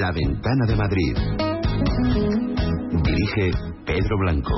La Ventana de Madrid. Dirige Pedro Blanco.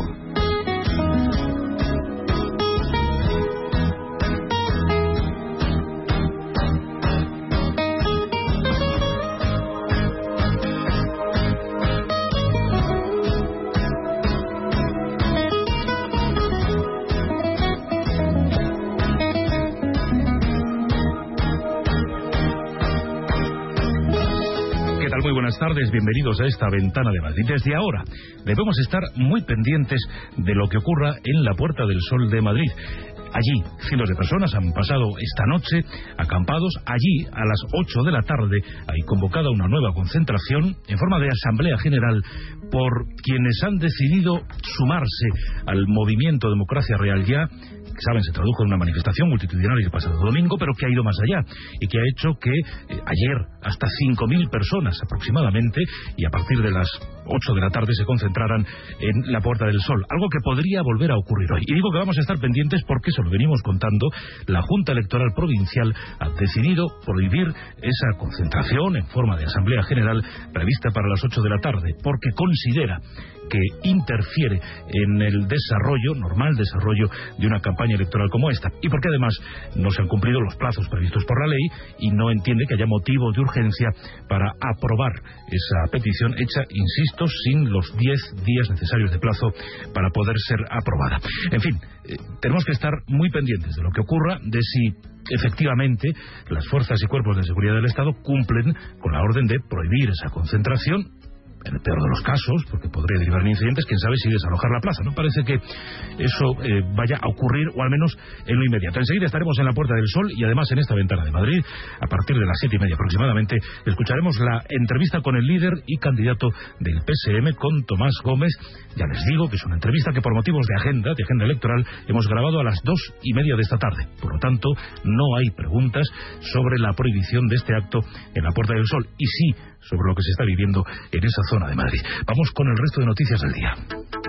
Muy buenas tardes, bienvenidos a esta Ventana de Madrid. Desde ahora debemos estar muy pendientes de lo que ocurra en la Puerta del Sol de Madrid. Allí, cientos de personas han pasado esta noche acampados. Allí, a las 8 de la tarde, hay convocada una nueva concentración en forma de asamblea general por quienes han decidido sumarse al movimiento Democracia Real Ya, que saben se tradujo en una manifestación multitudinaria el pasado domingo, pero que ha ido más allá y que ha hecho que ayer hasta 5.000 personas aproximadamente, y a partir de las 8 de la tarde se concentraran en la Puerta del Sol, algo que podría volver a ocurrir hoy. Y digo que vamos a estar pendientes porque, se lo venimos contando, la Junta Electoral Provincial ha decidido prohibir esa concentración en forma de asamblea general prevista para las 8 de la tarde, porque considera que interfiere en el normal desarrollo de una campaña electoral como esta, y porque además no se han cumplido los plazos previstos por la ley y no entiende que haya motivo de urgencia para aprobar esa petición hecha, insisto, sin los 10 días necesarios de plazo para poder ser aprobada. En fin, tenemos que estar muy pendientes de lo que ocurra, de si efectivamente las fuerzas y cuerpos de seguridad del Estado cumplen con la orden de prohibir esa concentración. En el peor de los casos, porque podría derivar en incidentes, quién sabe si desalojar la plaza. No parece que eso vaya a ocurrir, o al menos en lo inmediato. Enseguida estaremos en la Puerta del Sol y además en esta Ventana de Madrid, a partir de las 7:30 aproximadamente, escucharemos la entrevista con el líder y candidato del PSM, con Tomás Gómez. Ya les digo que es una entrevista que por motivos de agenda electoral, hemos grabado a las 2:30 de esta tarde. Por lo tanto, no hay preguntas sobre la prohibición de este acto en la Puerta del Sol, y sí sobre lo que se está viviendo en esa zona de Madrid. Vamos con el resto de noticias del día.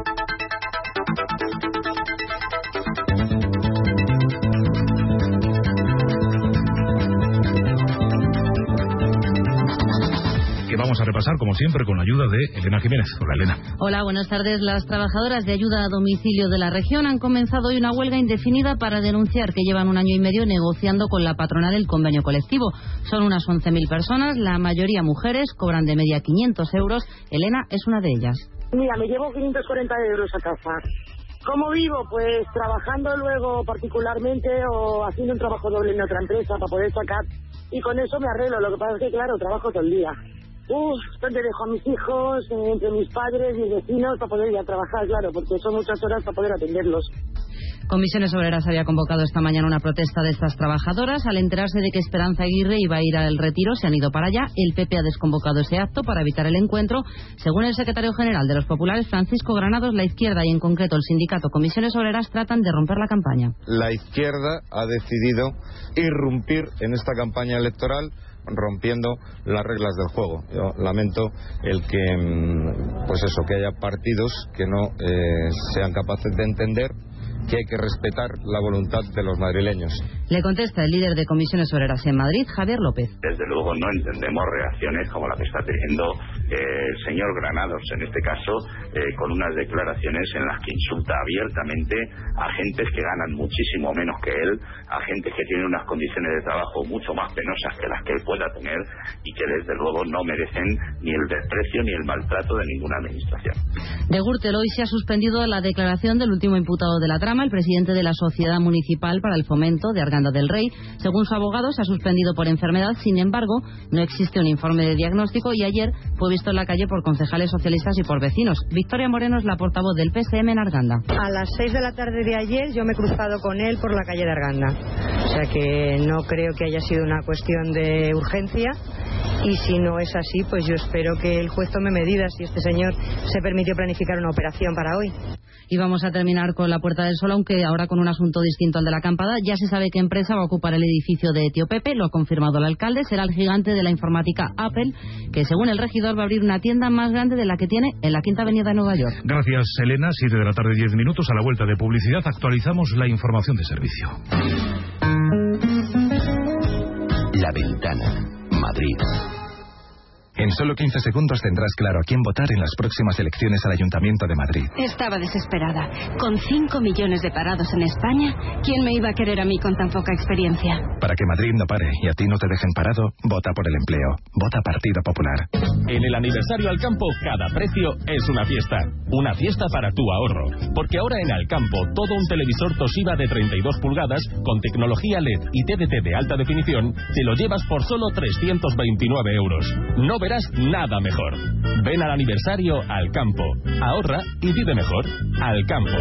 Que vamos a repasar, como siempre, con la ayuda de Elena Jiménez. Hola, Elena. Hola, buenas tardes. Las trabajadoras de ayuda a domicilio de la región han comenzado hoy una huelga indefinida para denunciar que llevan 1 año y medio negociando con la patronal el convenio colectivo. Son unas 11.000 personas, la mayoría mujeres, cobran de media 500 euros. Elena es una de ellas. Mira, me llevo 540 euros a casa. ¿Cómo vivo? Pues trabajando luego particularmente o haciendo un trabajo doble en otra empresa para poder sacar. Y con eso me arreglo. Lo que pasa es que, claro, trabajo todo el día. ¿Dónde dejo a mis hijos, entre mis padres y vecinos, para poder ir a trabajar? Claro, porque son muchas horas para poder atenderlos. Comisiones Obreras había convocado esta mañana una protesta de estas trabajadoras. Al enterarse de que Esperanza Aguirre iba a ir al retiro, se han ido para allá. El PP ha desconvocado ese acto para evitar el encuentro. Según el secretario general de los populares, Francisco Granados, la izquierda y en concreto el sindicato Comisiones Obreras tratan de romper la campaña. La izquierda ha decidido irrumpir en esta campaña electoral rompiendo las reglas del juego. Yo lamento el que, que haya partidos que no sean capaces de entender que hay que respetar la voluntad de los madrileños. Le contesta el líder de Comisiones Obreras en Madrid, Javier López. Desde luego no entendemos reacciones como la que está teniendo el señor Granados, en este caso, con unas declaraciones en las que insulta abiertamente a gentes que ganan muchísimo menos que él, a gentes que tienen unas condiciones de trabajo mucho más penosas que las que él pueda tener y que desde luego no merecen ni el desprecio ni el maltrato de ninguna administración. De Gürtel hoy se ha suspendido la declaración del último imputado de la trama, el presidente de la Sociedad Municipal para el Fomento de Arganda del Rey. Según su abogado, se ha suspendido por enfermedad. Sin embargo, no existe un informe de diagnóstico y ayer fue visto en la calle por concejales socialistas y por vecinos. Victoria Moreno es la portavoz del PSM en Arganda. A las 6 de la tarde de ayer yo me he cruzado con él por la calle de Arganda. O sea que no creo que haya sido una cuestión de urgencia. Y si no es así, pues yo espero que el juez tome medidas si este señor se permitió planificar una operación para hoy. Y vamos a terminar con la Puerta del Sol, aunque ahora con un asunto distinto al de la acampada. Ya se sabe qué empresa va a ocupar el edificio de Tío Pepe, lo ha confirmado el alcalde. Será el gigante de la informática Apple, que según el regidor va a abrir una tienda más grande de la que tiene en la Quinta Avenida de Nueva York. Gracias, Elena. 7 de la tarde, 10 minutos. A la vuelta de publicidad actualizamos la información de servicio. La Ventana, Madrid. En solo 15 segundos tendrás claro a quién votar en las próximas elecciones al Ayuntamiento de Madrid. Estaba desesperada. Con 5 millones de parados en España, ¿quién me iba a querer a mí con tan poca experiencia? Para que Madrid no pare y a ti no te dejen parado, vota por el empleo. Vota Partido Popular. En el aniversario Alcampo, cada precio es una fiesta. Una fiesta para tu ahorro. Porque ahora en Alcampo, todo un televisor Toshiba de 32 pulgadas con tecnología LED y TDT de alta definición, te lo llevas por solo 329 euros. No verás nada mejor. Ven al aniversario Alcampo. Ahorra y vive mejor. Alcampo.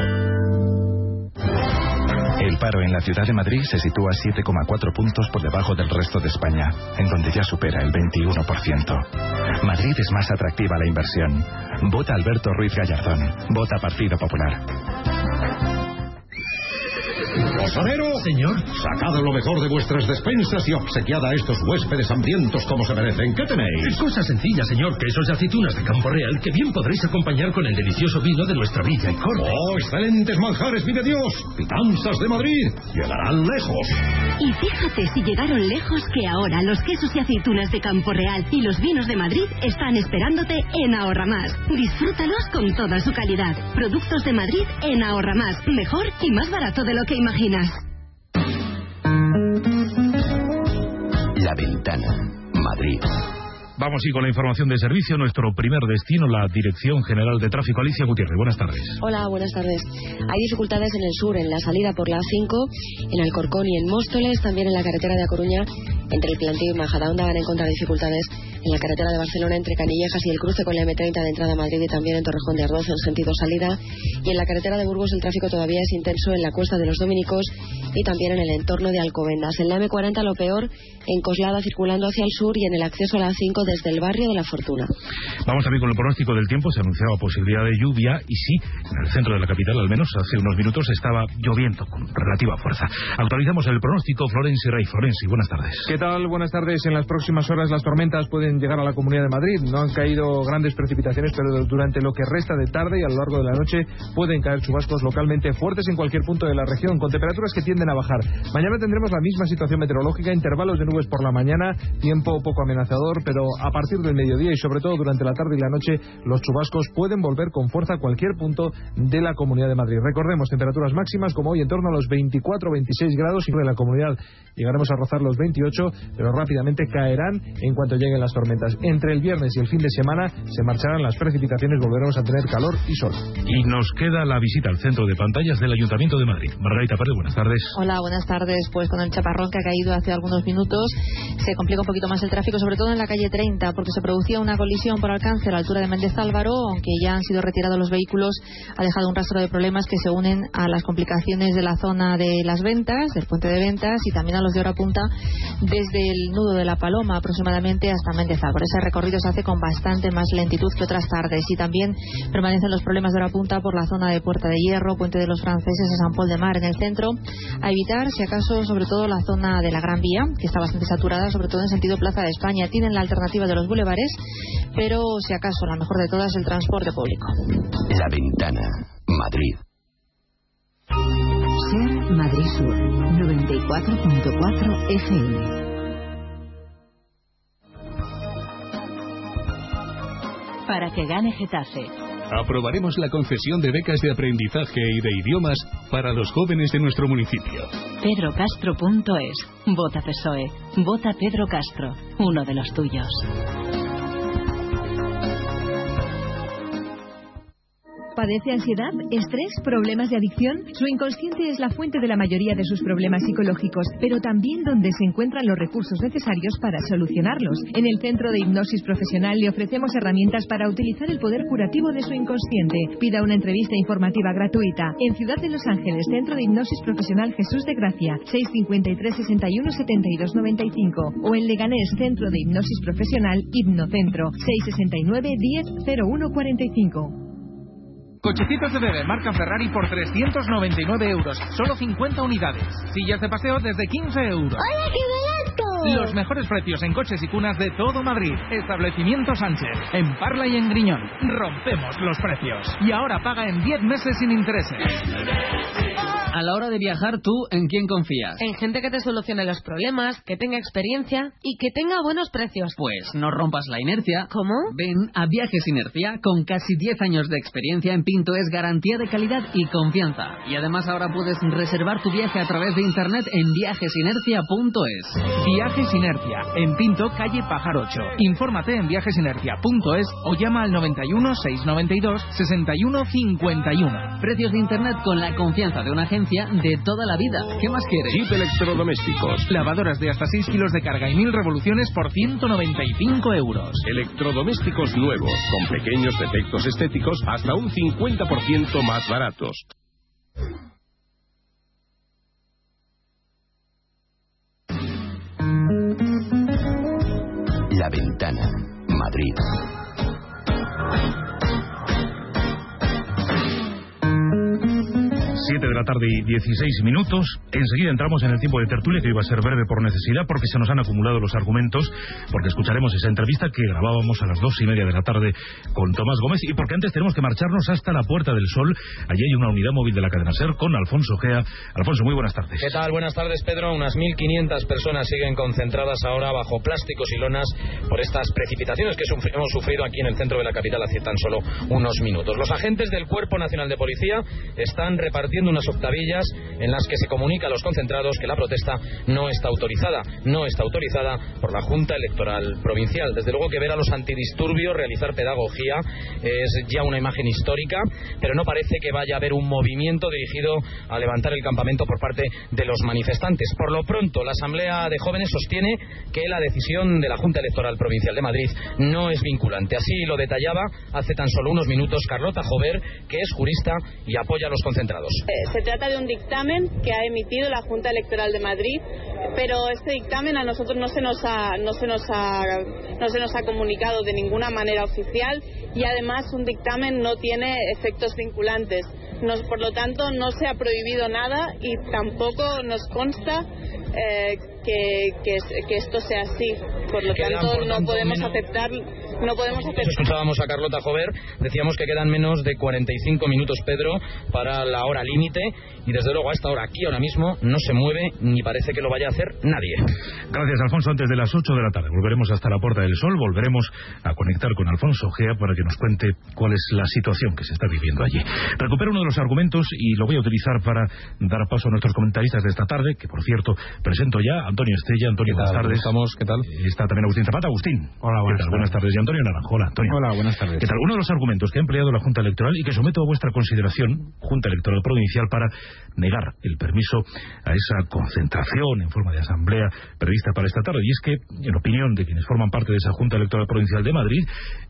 El paro en la ciudad de Madrid se sitúa 7,4 puntos por debajo del resto de España, en donde ya supera el 21%. Madrid es más atractiva la inversión. Vota Alberto Ruiz Gallardón. Vota Partido Popular. ¡Posadero! Señor. Sacad lo mejor de vuestras despensas y obsequiad a estos huéspedes hambrientos como se merecen. ¿Qué tenéis? Cosa sencilla, señor. Quesos y aceitunas de Campo Real que bien podréis acompañar con el delicioso vino de nuestra villa y corte. ¡Oh, excelentes manjares, vive Dios! Pitanzas de Madrid. Llegarán lejos. Y fíjate si llegaron lejos que ahora los quesos y aceitunas de Campo Real y los vinos de Madrid están esperándote en Ahorra Más. Disfrútalos con toda su calidad. Productos de Madrid en Ahorra Más. Mejor y más barato de lo que imaginas. La Ventana, Madrid. Vamos y con la información de servicio, nuestro primer destino, la Dirección General de Tráfico. Alicia Gutiérrez, buenas tardes. Hola, buenas tardes. Hay dificultades en el sur, en la salida por la A5, en Alcorcón y en Móstoles, también en la carretera de A Coruña, entre el Plantío y Majadahonda van a encontrar dificultades en la carretera de Barcelona entre Canillejas y el cruce con la M30 de entrada a Madrid y también en Torrejón de Ardoz en sentido salida. Y en la carretera de Burgos el tráfico todavía es intenso en la Cuesta de los Dominicos y también en el entorno de Alcobendas. En la M40 lo peor en Coslada circulando hacia el sur y en el acceso a la A5 desde el barrio de La Fortuna. Vamos también con el pronóstico del tiempo. Se anunciaba posibilidad de lluvia y sí, en el centro de la capital al menos hace unos minutos estaba lloviendo con relativa fuerza. Actualizamos el pronóstico. Florenci Rey. Florenci, buenas tardes. ¿Qué tal? Buenas tardes. En las próximas horas las tormentas pueden llegar a la Comunidad de Madrid. No han caído grandes precipitaciones, pero durante lo que resta de tarde y a lo largo de la noche pueden caer chubascos localmente fuertes en cualquier punto de la región, con temperaturas que tienden a bajar. Mañana tendremos la misma situación meteorológica, intervalos de nubes por la mañana, tiempo poco amenazador, pero a partir del mediodía y sobre todo durante la tarde y la noche los chubascos pueden volver con fuerza a cualquier punto de la Comunidad de Madrid. Recordemos, temperaturas máximas como hoy en torno a los 24-26 grados y en la comunidad llegaremos a rozar los 28, pero rápidamente caerán en cuanto lleguen las tormentas. Entre el viernes y el fin de semana se marcharán las precipitaciones, volveremos a tener calor y sol. Y nos queda la visita al centro de pantallas del Ayuntamiento de Madrid. Margarita Pérez, buenas tardes. Hola, buenas tardes. Pues con el chaparrón que ha caído hace algunos minutos se complica un poquito más el tráfico, sobre todo en la calle 30, porque se producía una colisión por alcance a la altura de Méndez Álvaro, aunque ya han sido retirados los vehículos, ha dejado un rastro de problemas que se unen a las complicaciones de la zona de las ventas, del puente de ventas y también a los de hora punta desde el nudo de la Paloma aproximadamente hasta Méndez Álvaro. Ese recorrido se hace con bastante más lentitud que otras tardes y también permanecen los problemas de hora punta por la zona de Puerta de Hierro, Puente de los Franceses y San Pol de Mar en el centro. A evitar, si acaso, sobre todo la zona de la Gran Vía, que está bastante saturada, sobre todo en sentido Plaza de España. Tienen la alternativa de los bulevares, pero si acaso la mejor de todas el transporte público. La Ventana, Madrid. Ser Madrid Sur, 94.4 FM. Para que gane Getafe. Aprobaremos la concesión de becas de aprendizaje y de idiomas para los jóvenes de nuestro municipio. PedroCastro.es. Vota PSOE. Vota Pedro Castro, uno de los tuyos. ¿Padece ansiedad, estrés, problemas de adicción? Su inconsciente es la fuente de la mayoría de sus problemas psicológicos, pero también donde se encuentran los recursos necesarios para solucionarlos. En el Centro de Hipnosis Profesional le ofrecemos herramientas para utilizar el poder curativo de su inconsciente. Pida una entrevista informativa gratuita. En Ciudad de Los Ángeles, Centro de Hipnosis Profesional Jesús de Gracia, 653 61 72 95. O en Leganés, Centro de Hipnosis Profesional Hipnocentro, 669 10 01 45. Cochecitos de bebé marca Ferrari por 399 euros. Solo 50 unidades. Sillas de paseo desde 15 euros. ¡Hola, qué barato! Los mejores precios en coches y cunas de todo Madrid. Establecimiento Sánchez. En Parla y en Griñón. Rompemos los precios. Y ahora paga en 10 meses sin intereses. A la hora de viajar, ¿tú en quién confías? En gente que te solucione los problemas, que tenga experiencia y que tenga buenos precios. Pues no rompas la inercia. ¿Cómo? Ven a Viajes Inercia. Con casi 10 años de experiencia en Pinto es garantía de calidad y confianza. Y además ahora puedes reservar tu viaje a través de internet en viajesinercia.es. Viajes Inercia, en Pinto, calle Pajar 8. Infórmate en viajesinercia.es o llama al 91 692 61 51. Precios de internet con la confianza de una agencia de toda la vida. ¿Qué más quieres? Jeep Electrodomésticos. Lavadoras de hasta 6 kilos de carga y 1000 revoluciones por 195 euros. Electrodomésticos nuevos, con pequeños defectos estéticos hasta un 50% más baratos. La Ventana, Madrid. 7 de la tarde y 16 minutos. Enseguida entramos en el tiempo de tertulia, que iba a ser breve por necesidad, porque se nos han acumulado los argumentos, porque escucharemos esa entrevista que grabábamos a las 2:30 de la tarde con Tomás Gómez, y porque antes tenemos que marcharnos hasta la Puerta del Sol. Allí hay una unidad móvil de la cadena SER con Alfonso Gea. Alfonso, muy buenas tardes. ¿Qué tal? Buenas tardes, Pedro. Unas 1.500 personas siguen concentradas ahora bajo plásticos y lonas por estas precipitaciones que hemos sufrido aquí en el centro de la capital hace tan solo unos minutos. Los agentes del Cuerpo Nacional de Policía están repartiendo unas octavillas en las que se comunica a los concentrados que la protesta no está autorizada por la Junta Electoral Provincial. Desde luego que ver a los antidisturbios realizar pedagogía es ya una imagen histórica, pero no parece que vaya a haber un movimiento dirigido a levantar el campamento por parte de los manifestantes. Por lo pronto, la Asamblea de Jóvenes sostiene que la decisión de la Junta Electoral Provincial de Madrid no es vinculante. Así lo detallaba hace tan solo unos minutos Carlota Jover, que es jurista y apoya a los concentrados. Se trata de un dictamen que ha emitido la Junta Electoral de Madrid, pero este dictamen a nosotros no se nos ha comunicado de ninguna manera oficial, y además un dictamen no tiene efectos vinculantes. Por lo tanto, no se ha prohibido nada y tampoco nos consta que esto sea así. Por lo tanto, no podemos aceptar. Escuchábamos a Carlota Jover, decíamos que quedan menos de 45 minutos, Pedro, para la hora límite, y desde luego a esta hora aquí ahora mismo no se mueve ni parece que lo vaya a hacer nadie. Gracias, Alfonso. Antes de las 8 de la tarde volveremos hasta la Puerta del Sol, volveremos a conectar con Alfonso Gea para que nos cuente cuál es la situación que se está viviendo allí. Recupero uno de los argumentos y lo voy a utilizar para dar paso a nuestros comentaristas de esta tarde, que por cierto presento ya. Antonio Estella. Antonio, buenas tardes. Estamos, ¿qué tal? Está también Agustín Zapata. Agustín. Hola, buenas tardes. Buenas tardes. Y Antonio Naranjo. Hola, Antonio. Hola, buenas tardes. ¿Qué tal? Uno de los argumentos que ha empleado la Junta Electoral y que someto a vuestra consideración, Junta Electoral Provincial, para negar el permiso a esa concentración en forma de asamblea prevista para esta tarde, y es que, en opinión de quienes forman parte de esa Junta Electoral Provincial de Madrid,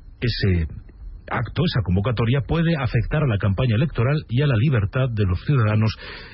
ese acto, esa convocatoria, puede afectar a la campaña electoral y a la libertad de los ciudadanos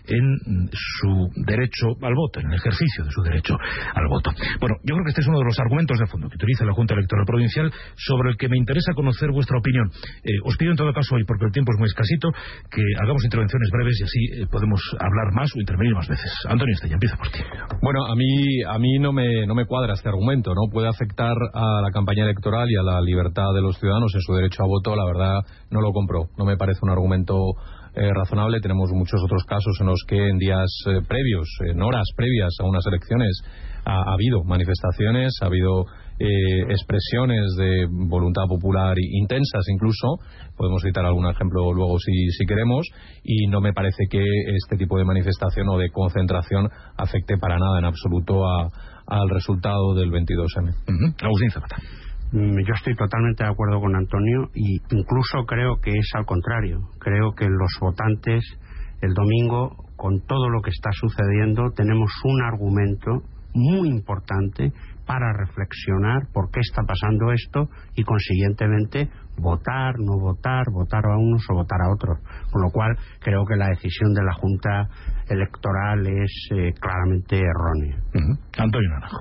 en su derecho al voto, en el ejercicio de su derecho al voto. Bueno, yo creo que este es uno de los argumentos de fondo que utiliza la Junta Electoral Provincial, sobre el que me interesa conocer vuestra opinión. Os pido en todo caso hoy, porque el tiempo es muy escasito, que hagamos intervenciones breves y así podemos hablar más o intervenir más veces. Antonio Estella, empieza por ti. Bueno, a mí no me cuadra este argumento, ¿no? Puede afectar a la campaña electoral y a la libertad de los ciudadanos en su derecho a voto. La verdad, no lo compro. No me parece un argumento razonable. Tenemos muchos otros casos en los que en días previos, en horas previas a unas elecciones, ha habido manifestaciones, ha habido expresiones de voluntad popular intensas incluso. Podemos citar algún ejemplo luego si queremos, y no me parece que este tipo de manifestación o de concentración afecte para nada en absoluto al resultado del 22M. Agustín Zapata. Yo estoy totalmente de acuerdo con Antonio, y incluso creo que es al contrario. Creo que los votantes el domingo, con todo lo que está sucediendo, tenemos un argumento muy importante para reflexionar por qué está pasando esto y, consiguientemente, votar, no votar, votar a unos o votar a otros. Con lo cual, creo que la decisión de la Junta Electoral es claramente errónea. Antonio Naranjo.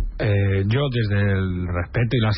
Yo, desde el respeto y la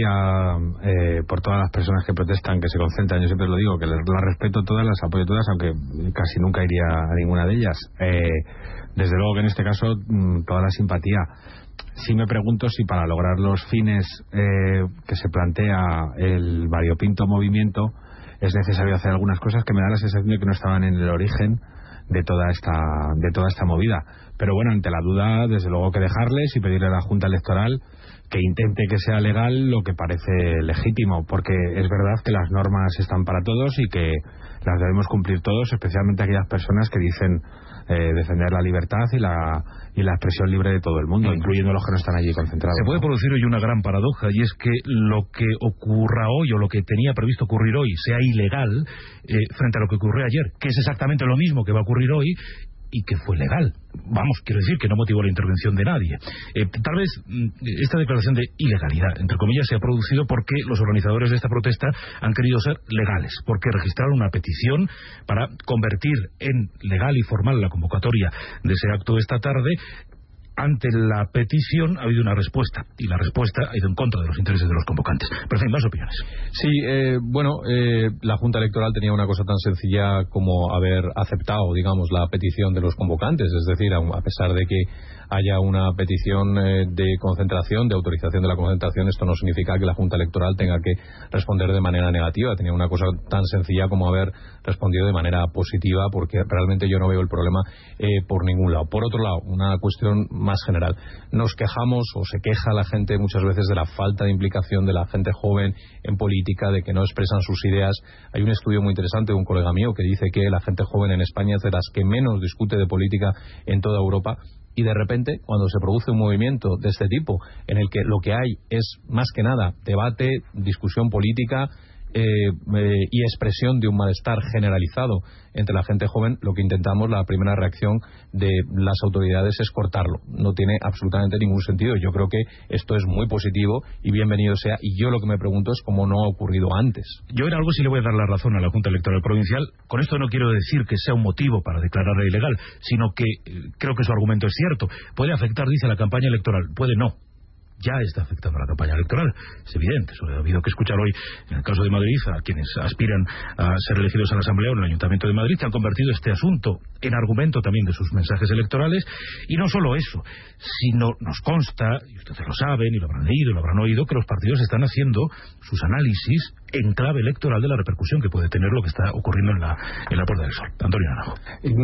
simpatía por todas las personas que protestan, que se concentran, yo siempre lo digo, que las respeto todas, las apoyo todas, aunque casi nunca iría a ninguna de ellas. Desde luego que en este caso toda la simpatía. Sí me pregunto si para lograr los fines que se plantea el variopinto movimiento es necesario hacer algunas cosas que me da la sensación de que no estaban en el origen de toda esta movida. Pero bueno, ante la duda, desde luego que dejarles y pedirle a la Junta Electoral que intente que sea legal lo que parece legítimo, porque es verdad que las normas están para todos y que las debemos cumplir todos, especialmente aquellas personas que dicen defender la libertad y la expresión libre de todo el mundo, incluyendo los que no están allí concentrados. Se puede producir hoy una gran paradoja, y es que lo que ocurra hoy o lo que tenía previsto ocurrir hoy sea ilegal frente a lo que ocurrió ayer, que es exactamente lo mismo que va a ocurrir hoy y que fue legal. Vamos, quiero decir que no motivó la intervención de nadie. Tal vez esta declaración de ilegalidad, entre comillas, se ha producido porque los organizadores de esta protesta han querido ser legales, porque registraron una petición para convertir en legal y formal la convocatoria de ese acto de esta tarde. Ante la petición ha habido una respuesta, y la respuesta ha ido en contra de los intereses de los convocantes. Pero en fin, más opiniones. Sí, la Junta Electoral tenía una cosa tan sencilla como haber aceptado, digamos, la petición de los convocantes. Es decir, a pesar de que haya una petición de concentración, de autorización de la concentración, esto no significa que la Junta Electoral tenga que responder de manera negativa. Tenía una cosa tan sencilla como haber respondido de manera positiva, porque realmente yo no veo el problema por ningún lado. Por otro lado, una cuestión más general. Nos quejamos, o se queja la gente muchas veces, de la falta de implicación de la gente joven en política, de que no expresan sus ideas. Hay un estudio muy interesante de un colega mío que dice que la gente joven en España es de las que menos discute de política en toda Europa. Y de repente, cuando se produce un movimiento de este tipo, en el que lo que hay es más que nada debate, discusión política y expresión de un malestar generalizado entre la gente joven, lo que intentamos, la primera reacción de las autoridades es cortarlo. No tiene absolutamente ningún sentido. Yo creo que esto es muy positivo y bienvenido sea, y yo lo que me pregunto es cómo no ha ocurrido antes. Yo en algo sí le voy a dar la razón a la Junta Electoral Provincial. Con esto no quiero decir que sea un motivo para declararla ilegal, sino que creo que su argumento es cierto. Puede afectar, dice, la campaña electoral, puede no. Ya está afectando la campaña electoral, es evidente. Eso ha habido que escuchar hoy, en el caso de Madrid, a quienes aspiran a ser elegidos a la Asamblea o en el Ayuntamiento de Madrid, que han convertido este asunto en argumento también de sus mensajes electorales. Y no solo eso, sino nos consta, y ustedes lo saben, y lo habrán leído, y lo habrán oído, que los partidos están haciendo sus análisis en clave electoral de la repercusión que puede tener lo que está ocurriendo en la Puerta del Sol. Antonio Naranjo.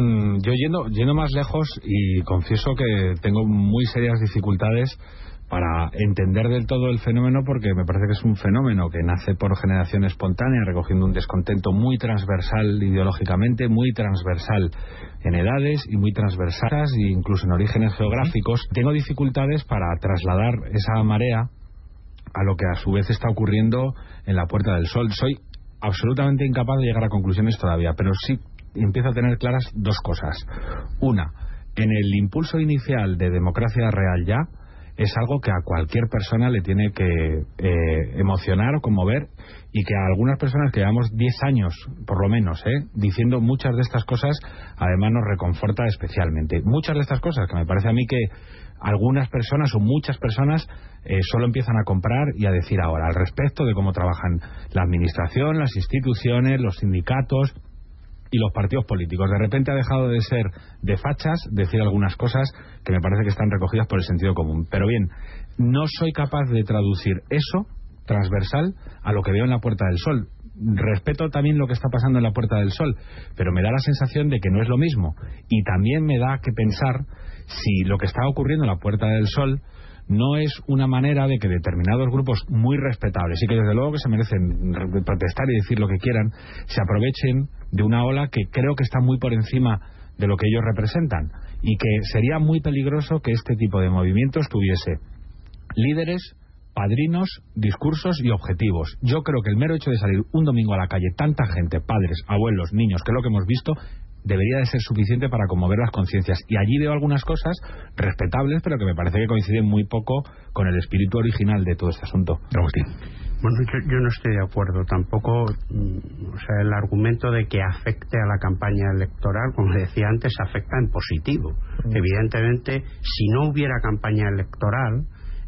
Yo yendo más lejos, y confieso que tengo muy serias dificultades para entender del todo el fenómeno, porque me parece que es un fenómeno que nace por generación espontánea, recogiendo un descontento muy transversal ideológicamente, muy transversal en edades y muy transversales e incluso en orígenes geográficos. Tengo dificultades para trasladar esa marea a lo que a su vez está ocurriendo en la Puerta del Sol. Soy absolutamente incapaz de llegar a conclusiones todavía, pero sí empiezo a tener claras dos cosas. Una, en el impulso inicial de democracia real ya, es algo que a cualquier persona le tiene que emocionar o conmover, y que a algunas personas que llevamos 10 años, por lo menos, diciendo muchas de estas cosas, además nos reconforta especialmente. Muchas de estas cosas que me parece a mí que algunas personas o muchas personas solo empiezan a comprar y a decir ahora al respecto de cómo trabajan la administración, las instituciones, los sindicatos y los partidos políticos. De repente ha dejado de ser de fachas decir algunas cosas que me parece que están recogidas por el sentido común. Pero bien, no soy capaz de traducir eso transversal a lo que veo en la Puerta del Sol. Respeto también lo que está pasando en la Puerta del Sol, pero me da la sensación de que no es lo mismo. Y también me da que pensar si lo que está ocurriendo en la Puerta del Sol no es una manera de que determinados grupos muy respetables y que desde luego que se merecen protestar y decir lo que quieran, se aprovechen de una ola que creo que está muy por encima de lo que ellos representan, y que sería muy peligroso que este tipo de movimientos tuviese líderes, padrinos, discursos y objetivos. Yo creo que el mero hecho de salir un domingo a la calle, tanta gente, padres, abuelos, niños, que es lo que hemos visto, debería de ser suficiente para conmover las conciencias. Y allí veo algunas cosas respetables, pero que me parece que coinciden muy poco con el espíritu original de todo este asunto. Agustín. Bueno, yo no estoy de acuerdo tampoco. O sea, el argumento de que afecte a la campaña electoral, como decía antes, afecta en positivo. Evidentemente, si no hubiera campaña electoral,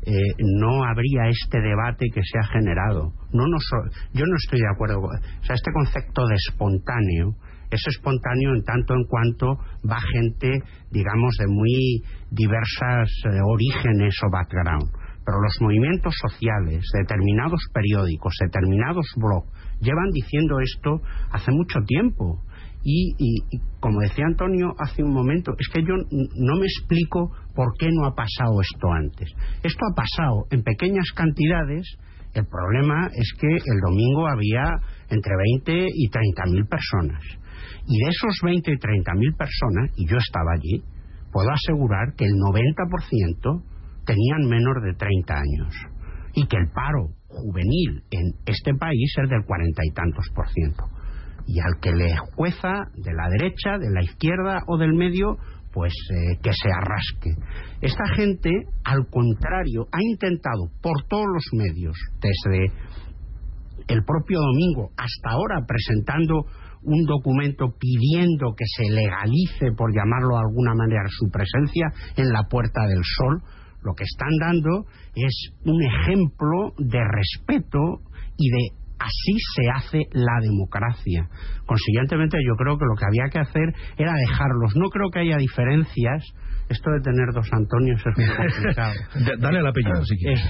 no habría este debate que se ha generado. Yo no estoy de acuerdo. O sea, este concepto de espontáneo es espontáneo en tanto en cuanto va gente, digamos, de muy diversas orígenes o background. Pero los movimientos sociales, determinados periódicos, determinados blogs, llevan diciendo esto hace mucho tiempo. Y como decía Antonio hace un momento, es que yo no me explico por qué no ha pasado esto antes. Esto ha pasado en pequeñas cantidades. El problema es que el domingo había entre 20 y 30.000 personas. Y de esos 20 y 30.000 personas, y yo estaba allí, puedo asegurar que el 90% tenían menos de 30 años. Y que el paro juvenil en este país es del 40 y tantos %. Y al que le jueza de la derecha, de la izquierda o del medio, pues que se arrasque. Esta gente, al contrario, ha intentado por todos los medios, desde el propio domingo hasta ahora, presentando un documento pidiendo que se legalice, por llamarlo de alguna manera, su presencia en la Puerta del Sol. Lo que están dando es un ejemplo de respeto y de así se hace la democracia. Consiguientemente, yo creo que lo que había que hacer era dejarlos. No creo que haya diferencias. Esto de tener dos Antonios es muy complicado. Dale al apellido, si quieres.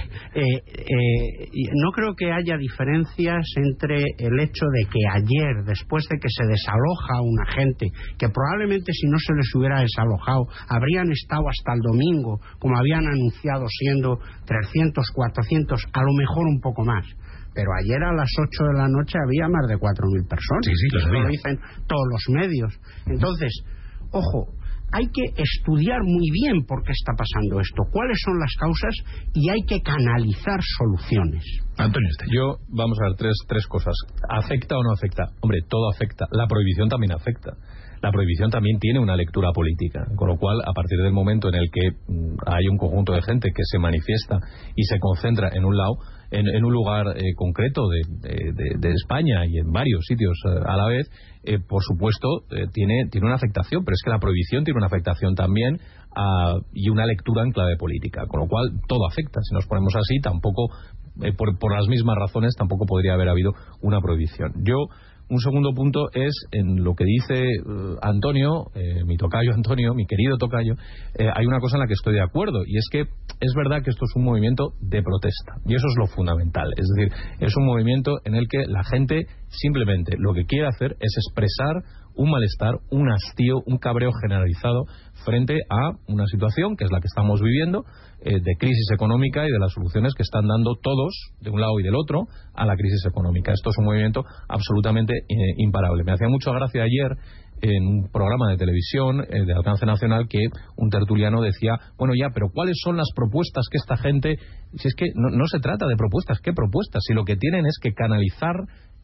No creo que haya diferencias entre el hecho de que ayer, después de que se desaloja una gente, que probablemente si no se les hubiera desalojado, habrían estado hasta el domingo, como habían anunciado, siendo 300, 400, a lo mejor un poco más. Pero ayer a las 8 de la noche había más de 4.000 personas. Sí, lo sabía. Lo dicen todos los medios. Entonces, ojo, hay que estudiar muy bien por qué está pasando esto, cuáles son las causas, y hay que canalizar soluciones. Antonio, yo, vamos a ver, tres cosas. ¿Afecta o no afecta? Hombre, todo afecta. La prohibición también afecta. La prohibición también tiene una lectura política, con lo cual, a partir del momento en el que hay un conjunto de gente que se manifiesta y se concentra en un lado, en un lugar concreto de España y en varios sitios a la vez, por supuesto tiene una afectación, pero es que la prohibición tiene una afectación también y una lectura en clave política, con lo cual todo afecta. Si nos ponemos así, tampoco por las mismas razones tampoco podría haber habido una prohibición. Un segundo punto es en lo que dice Antonio, mi tocayo Antonio, mi querido tocayo. Hay una cosa en la que estoy de acuerdo, y es que es verdad que esto es un movimiento de protesta, y eso es lo fundamental. Es decir, es un movimiento en el que la gente simplemente lo que quiere hacer es expresar un malestar, un hastío, un cabreo generalizado frente a una situación que es la que estamos viviendo, de crisis económica y de las soluciones que están dando todos, de un lado y del otro, a la crisis económica. Esto es un movimiento absolutamente imparable. Me hacía mucha gracia ayer, en un programa de televisión de alcance nacional, que un tertuliano decía, bueno ya, pero ¿cuáles son las propuestas que esta gente...? Si es que no se trata de propuestas, ¿qué propuestas? Si lo que tienen es que canalizar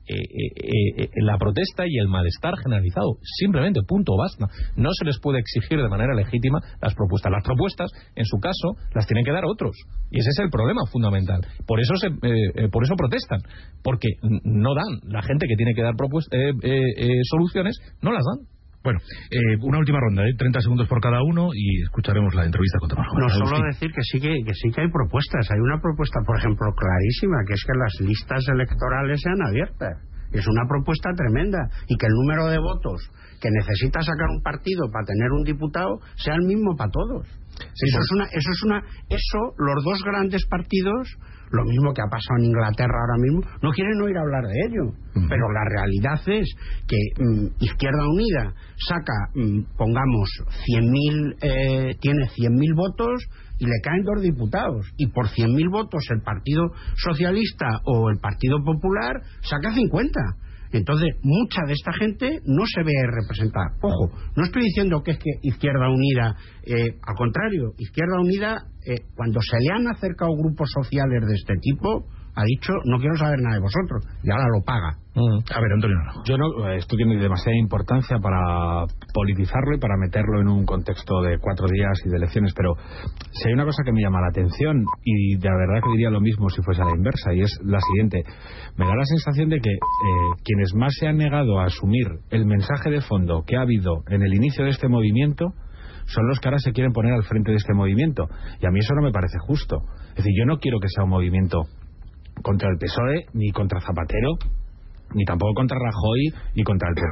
la protesta y el malestar generalizado, simplemente, punto, basta. No se les puede exigir de manera legítima las propuestas. Las propuestas, en su caso, las tienen que dar otros, y ese es el problema fundamental. Por eso protestan, porque no dan. La gente que tiene que dar soluciones no las dan. Bueno, una última ronda, 30 segundos por cada uno, y escucharemos la entrevista con Tomás Juan. No, solo decir que sí que hay propuestas. Hay una propuesta, por ejemplo, clarísima, que es que las listas electorales sean abiertas. Es una propuesta tremenda, y que el número de votos que necesita sacar un partido para tener un diputado sea el mismo para todos. Sí, eso los dos grandes partidos, lo mismo que ha pasado en Inglaterra ahora mismo, no quieren oír hablar de ello. Pero la realidad es que Izquierda Unida saca, pongamos, 100.000, tiene 100.000 votos y le caen 2 diputados. Y por 100.000 votos el Partido Socialista o el Partido Popular saca 50. Entonces, mucha de esta gente no se ve representada. Ojo, no estoy diciendo que es que Izquierda Unida, al contrario, Izquierda Unida, cuando se le han acercado grupos sociales de este tipo, ha dicho, no quiero saber nada de vosotros, y ahora lo paga. A ver, Antonio. Esto tiene demasiada importancia para politizarlo y para meterlo en un contexto de 4 días y de elecciones, pero si hay una cosa que me llama la atención, y de verdad que diría lo mismo si fuese a la inversa, y es la siguiente: me da la sensación de que quienes más se han negado a asumir el mensaje de fondo que ha habido en el inicio de este movimiento son los que ahora se quieren poner al frente de este movimiento, y a mí eso no me parece justo. Es decir, yo no quiero que sea un movimiento contra el PSOE, ni contra Zapatero, ni tampoco contra Rajoy, ni contra el PP,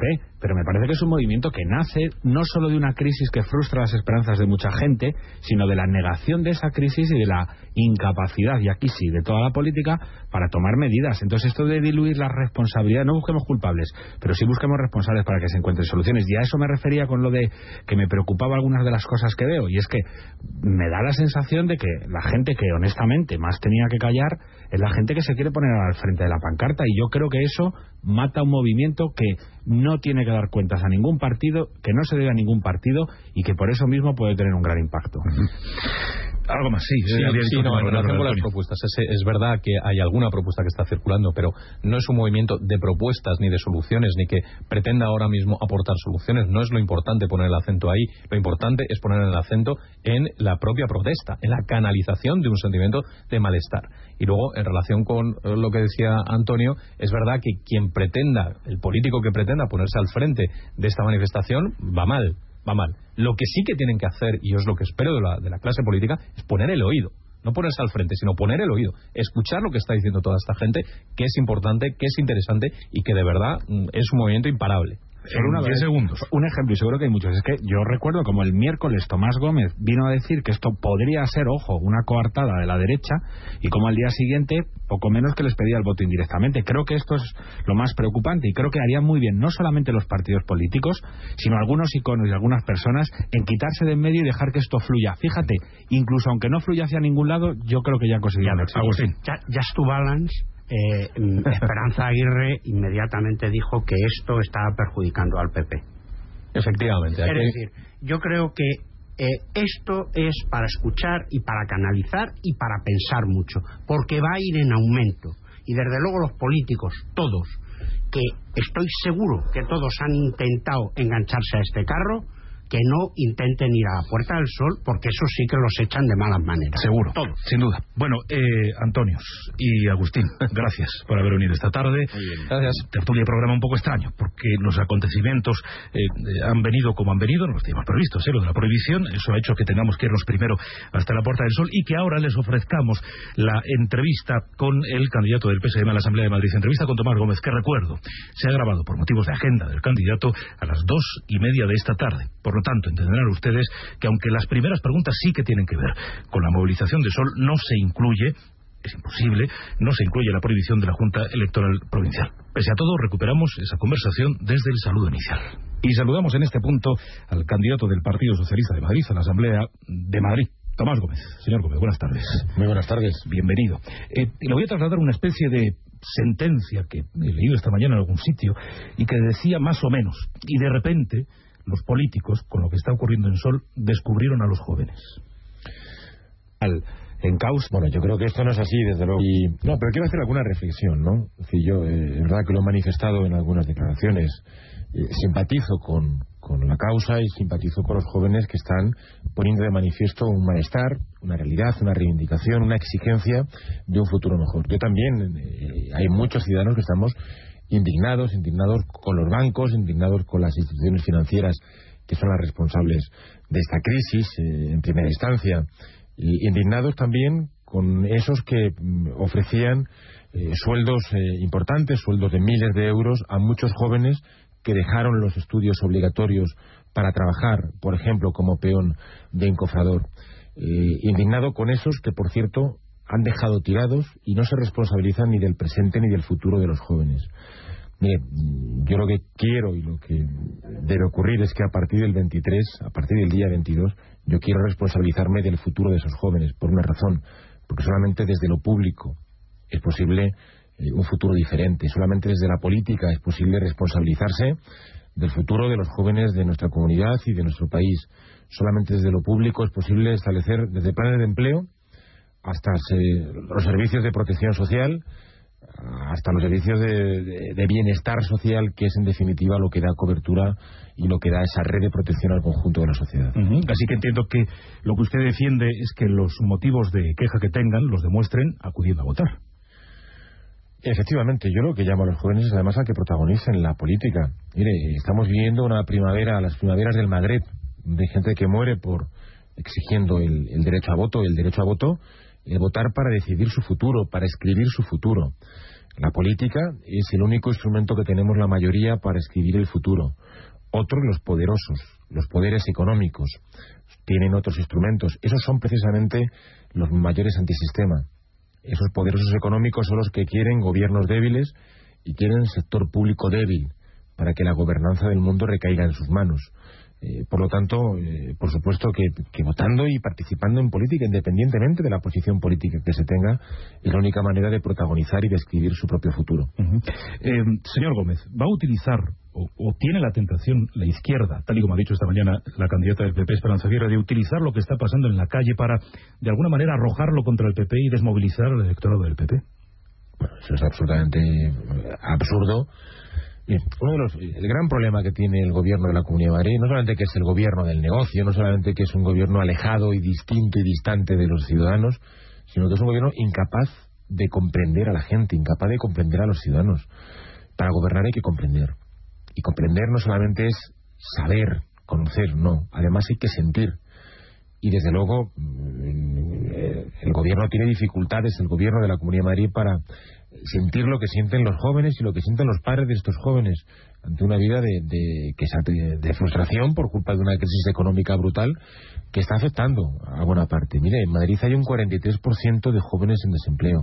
pero me parece que es un movimiento que nace no solo de una crisis que frustra las esperanzas de mucha gente, sino de la negación de esa crisis y de la incapacidad, y aquí sí, de toda la política para tomar medidas. Entonces esto de diluir la responsabilidad, no busquemos culpables, pero sí busquemos responsables para que se encuentren soluciones. Y a eso me refería con lo de que me preocupaba algunas de las cosas que veo, y es que me da la sensación de que la gente que honestamente más tenía que callar es la gente que se quiere poner al frente de la pancarta, y yo creo que eso mata un movimiento que no tiene que dar cuentas a ningún partido, que no se debe a ningún partido y que por eso mismo puede tener un gran impacto. Algo más, sí. En relación con las propuestas, es verdad que hay alguna propuesta que está circulando, pero no es un movimiento de propuestas ni de soluciones, ni que pretenda ahora mismo aportar soluciones. No es lo importante poner el acento ahí. Lo importante es poner el acento en la propia protesta, en la canalización de un sentimiento de malestar. Y luego, en relación con lo que decía Antonio, es verdad que quien pretenda, el político que pretenda ponerse al frente de esta manifestación, va mal. Lo que sí que tienen que hacer, y es lo que espero de la clase política, es poner el oído. No ponerse al frente, sino poner el oído. Escuchar lo que está diciendo toda esta gente, que es importante, que es interesante y que de verdad es un movimiento imparable. Solo 10 segundos. Un ejemplo, y seguro que hay muchos. Es que yo recuerdo como el miércoles Tomás Gómez vino a decir que esto podría ser, ojo, una coartada de la derecha, y como al día siguiente, poco menos que les pedía el voto indirectamente. Creo que esto es lo más preocupante, y creo que harían muy bien, no solamente los partidos políticos, sino algunos iconos y algunas personas, en quitarse de en medio y dejar que esto fluya. Fíjate, incluso aunque no fluya hacia ningún lado, yo creo que ya conseguirían éxito. Agustín. Just to balance. Esperanza Aguirre inmediatamente dijo que esto estaba perjudicando al PP. Efectivamente. Es decir, yo creo que esto es para escuchar y para canalizar y para pensar mucho, porque va a ir en aumento. Y desde luego los políticos, todos, que estoy seguro que todos han intentado engancharse a este carro, que no intenten ir a la Puerta del Sol, porque eso sí que los echan de malas maneras. Seguro, todos. Sin duda. Bueno, Antonio y Agustín, gracias por haber venido esta tarde. Gracias. Tertulia y programa un poco extraño, porque los acontecimientos han venido como han venido, no los teníamos previstos, lo de la prohibición. Eso ha hecho que tengamos que irnos primero hasta la Puerta del Sol y que ahora les ofrezcamos la entrevista con el candidato del PSDM a la Asamblea de Madrid. Entrevista con Tomás Gómez, que recuerdo, se ha grabado por motivos de agenda del candidato a las 2:30 de esta tarde. Por lo tanto, entenderán ustedes que aunque las primeras preguntas sí que tienen que ver con la movilización de Sol, no se incluye, es imposible, no se incluye la prohibición de la Junta Electoral Provincial. Pese a todo, recuperamos esa conversación desde el saludo inicial. Y saludamos en este punto al candidato del Partido Socialista de Madrid a la Asamblea de Madrid, Tomás Gómez. Señor Gómez, buenas tardes. Muy buenas tardes. Bienvenido. Le voy a trasladar una especie de sentencia que he leído esta mañana en algún sitio y que decía más o menos, y de repente los políticos, con lo que está ocurriendo en Sol, descubrieron a los jóvenes. En causa. Bueno, yo creo que esto no es así, desde luego. No, pero quiero hacer alguna reflexión, ¿no? Es decir, yo, es verdad que lo he manifestado en algunas declaraciones. Simpatizo con la causa y simpatizo con los jóvenes que están poniendo de manifiesto un malestar, una realidad, una reivindicación, una exigencia de un futuro mejor. Yo también, hay muchos ciudadanos que estamos indignados con los bancos, indignados con las instituciones financieras que son las responsables de esta crisis en primera instancia, y indignados también con esos que ofrecían sueldos importantes, sueldos de miles de euros a muchos jóvenes que dejaron los estudios obligatorios para trabajar, por ejemplo, como peón de encofrador. Indignado con esos que, por cierto, han dejado tirados y no se responsabilizan ni del presente ni del futuro de los jóvenes. Mire, yo lo que quiero y lo que debe ocurrir es que a partir del 23, a partir del día 22, yo quiero responsabilizarme del futuro de esos jóvenes, por una razón, porque solamente desde lo público es posible un futuro diferente, solamente desde la política es posible responsabilizarse del futuro de los jóvenes de nuestra comunidad y de nuestro país. Solamente desde lo público es posible establecer desde planes de empleo hasta los servicios de protección social, hasta los servicios de bienestar social, que es en definitiva lo que da cobertura y lo que da esa red de protección al conjunto de la sociedad. Así que entiendo que lo que usted defiende es que los motivos de queja que tengan los demuestren acudiendo a votar. Efectivamente, yo lo que llamo a los jóvenes es además a que protagonicen la política. Mire, estamos viviendo una primavera, las primaveras del Magreb, de gente que muere por exigiendo el derecho a voto, el votar para decidir su futuro, para escribir su futuro. La política es el único instrumento que tenemos la mayoría para escribir el futuro. Otros, los poderosos, los poderes económicos, tienen otros instrumentos. Esos son precisamente los mayores antisistema. Esos poderosos económicos son los que quieren gobiernos débiles y quieren sector público débil para que la gobernanza del mundo recaiga en sus manos. Por lo tanto, por supuesto que votando y participando en política, independientemente de la posición política que se tenga, es la única manera de protagonizar y de escribir su propio futuro. Señor Gómez, ¿va a utilizar o tiene la tentación la izquierda, tal y como ha dicho esta mañana la candidata del PP, Esperanza Aguirre, de utilizar lo que está pasando en la calle para, de alguna manera, arrojarlo contra el PP y desmovilizar al electorado del PP? Bueno, eso es absolutamente absurdo. Bien, el gran problema que tiene el gobierno de la Comunidad de Madrid, no solamente que es el gobierno del negocio, no solamente que es un gobierno alejado y distinto y distante de los ciudadanos, sino que es un gobierno incapaz de comprender a la gente, incapaz de comprender a los ciudadanos. Para gobernar hay que comprender. Y comprender no solamente es saber, conocer, no. Además hay que sentir. Y desde luego el gobierno tiene dificultades, el gobierno de la Comunidad de Madrid, para sentir lo que sienten los jóvenes y lo que sienten los padres de estos jóvenes ante una vida de frustración por culpa de una crisis económica brutal que está afectando a buena parte. Mire, en Madrid hay un 43% de jóvenes en desempleo.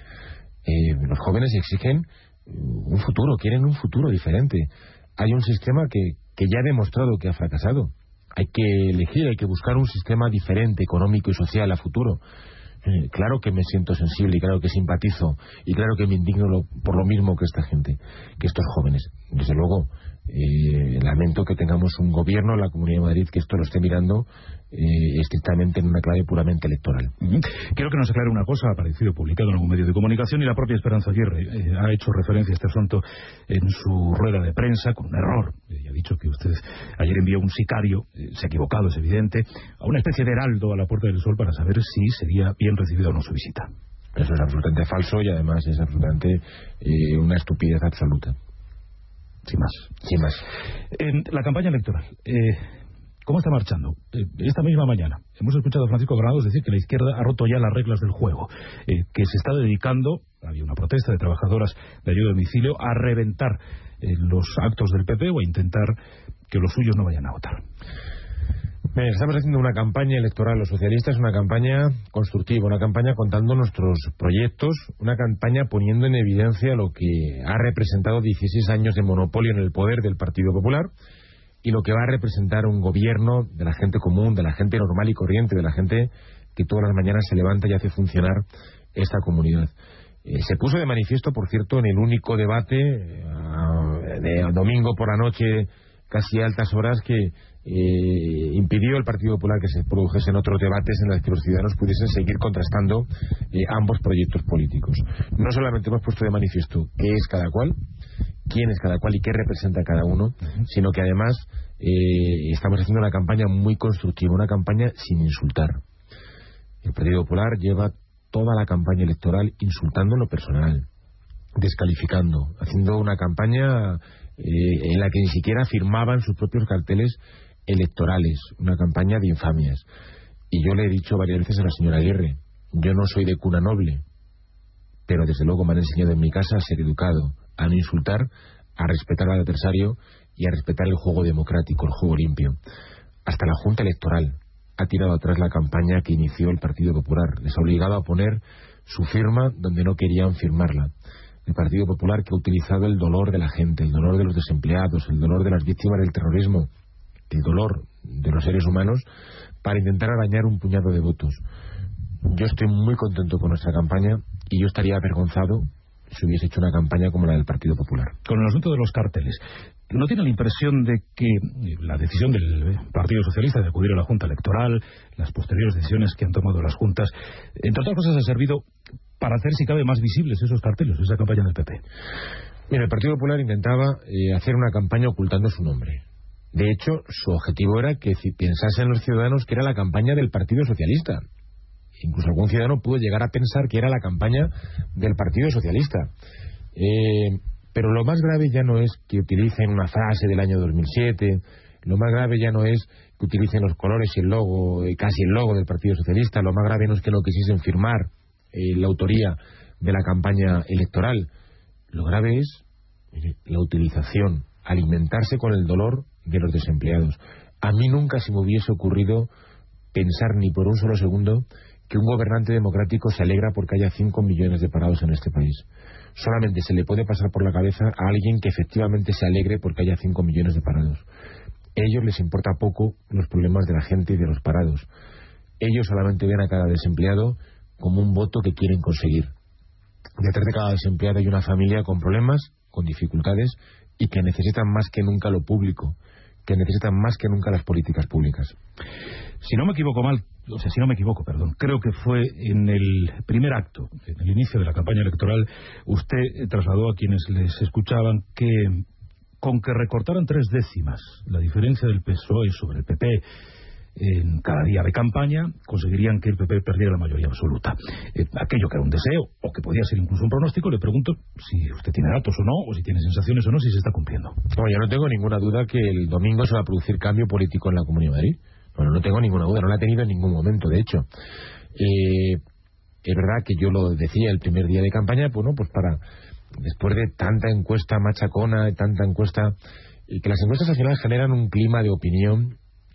Los jóvenes exigen un futuro, quieren un futuro diferente. Hay un sistema que ya ha demostrado que ha fracasado. Hay que elegir, hay que buscar un sistema diferente, económico y social a futuro. Claro que me siento sensible y claro que simpatizo y claro que me indigno por lo mismo que esta gente, que estos jóvenes. Desde luego, lamento que tengamos un gobierno en la Comunidad de Madrid que esto lo esté mirando estrictamente en una clave puramente electoral. Quiero que nos aclare una cosa. Ha aparecido publicado en algún medio de comunicación y la propia Esperanza Aguirre ha hecho referencia a este asunto en su rueda de prensa con un error. Ha dicho que usted ayer envió un sicario, se ha equivocado, es evidente, a una especie de heraldo a la Puerta del Sol para saber si sería bien recibida o no su visita. Eso es absolutamente falso y además es absolutamente una estupidez absoluta. Sin más. En la campaña electoral, ¿cómo está marchando? Esta misma mañana hemos escuchado a Francisco Granados decir que la izquierda ha roto ya las reglas del juego, que se está dedicando, había una protesta de trabajadoras de ayuda a domicilio, a reventar los actos del PP o a intentar que los suyos no vayan a votar. Estamos haciendo una campaña electoral, los socialistas, una campaña constructiva, una campaña contando nuestros proyectos, una campaña poniendo en evidencia lo que ha representado 16 años de monopolio en el poder del Partido Popular y lo que va a representar un gobierno de la gente común, de la gente normal y corriente, de la gente que todas las mañanas se levanta y hace funcionar esta comunidad. Se puso de manifiesto, por cierto, en el único debate de domingo por la noche, casi a altas horas, que impidió el Partido Popular que se produjesen otros debates en los que los ciudadanos pudiesen seguir contrastando ambos proyectos políticos. No solamente hemos puesto de manifiesto qué es cada cual, quién es cada cual y qué representa cada uno, sino que además estamos haciendo una campaña muy constructiva, una campaña sin insultar. El Partido Popular lleva toda la campaña electoral insultando en lo personal, descalificando, haciendo una campaña en la que ni siquiera firmaban sus propios carteles electorales, una campaña de infamias. Y yo le he dicho varias veces a la señora Aguirre, yo no soy de cuna noble, pero desde luego me han enseñado en mi casa a ser educado, a no insultar, a respetar al adversario y a respetar el juego democrático, el juego limpio. Hasta la Junta Electoral ha tirado atrás la campaña que inició el Partido Popular, les ha obligado a poner su firma donde no querían firmarla. El Partido Popular, que ha utilizado el dolor de la gente, el dolor de los desempleados, el dolor de las víctimas del terrorismo, el dolor de los seres humanos, para intentar arañar un puñado de votos. Yo estoy muy contento con nuestra campaña y yo estaría avergonzado si hubiese hecho una campaña como la del Partido Popular. Con el asunto de los carteles, ¿no tiene la impresión de que la decisión del Partido Socialista de acudir a la Junta Electoral, las posteriores decisiones que han tomado las juntas, entre otras cosas ha servido para hacer, si cabe, más visibles esos carteles, esa campaña del PP? Mira, el Partido Popular intentaba hacer una campaña ocultando su nombre. De hecho, su objetivo era que pensasen los ciudadanos que era la campaña del Partido Socialista. Incluso algún ciudadano pudo llegar a pensar que era la campaña del Partido Socialista. Pero lo más grave ya no es que utilicen una frase del año 2007, lo más grave ya no es que utilicen los colores y el logo, casi el logo del Partido Socialista, lo más grave no es que no quisiesen firmar la autoría de la campaña electoral. Lo grave es, mire, la utilización, alimentarse con el dolor de los desempleados. A mí nunca se me hubiese ocurrido pensar ni por un solo segundo que un gobernante democrático se alegra porque haya 5 millones de parados en este país. Solamente se le puede pasar por la cabeza a alguien que efectivamente se alegre porque haya 5 millones de parados. A ellos les importa poco los problemas de la gente y de los parados. Ellos solamente ven a cada desempleado como un voto que quieren conseguir. Detrás de cada desempleado hay una familia con problemas, con dificultades y que necesitan más que nunca lo público, que necesitan más que nunca las políticas públicas. Si no me equivoco, creo que fue en el primer acto, en el inicio de la campaña electoral, usted trasladó a quienes les escuchaban que con que recortaran 3 décimas la diferencia del PSOE sobre el PP en cada día de campaña, conseguirían que el PP perdiera la mayoría absoluta. Aquello que era un deseo, o que podía ser incluso un pronóstico, le pregunto si usted tiene datos o no, o si tiene sensaciones o no, si se está cumpliendo. No, yo no tengo ninguna duda que el domingo se va a producir cambio político en la Comunidad de Madrid. Bueno, no tengo ninguna duda, no la he tenido en ningún momento, de hecho. Es verdad que yo lo decía el primer día de campaña, pues para, después de tanta encuesta machacona, de tanta encuesta, que las encuestas al final generan un clima de opinión